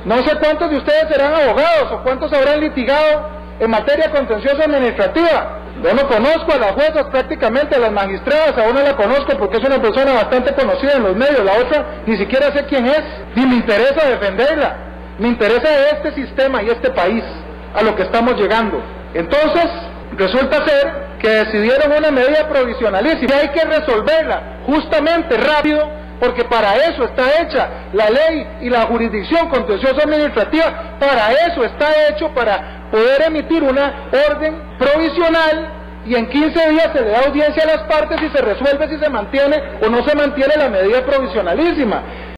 No sé cuántos de ustedes serán abogados o cuántos habrán litigado en materia contenciosa administrativa. Yo no conozco a las juezas, prácticamente a las magistradas, a una la conozco porque es una persona bastante conocida en los medios, la otra ni siquiera sé quién es, ni me interesa defenderla, me interesa este sistema y este país, a lo que estamos llegando. Entonces, resulta ser que decidieron una medida provisionalísima y hay que resolverla justamente rápido, porque para eso está hecha la ley y la jurisdicción contenciosa administrativa, para eso está hecho, para poder emitir una orden provisional y en 15 días se le da audiencia a las partes y se resuelve si se mantiene o no se mantiene la medida provisionalísima.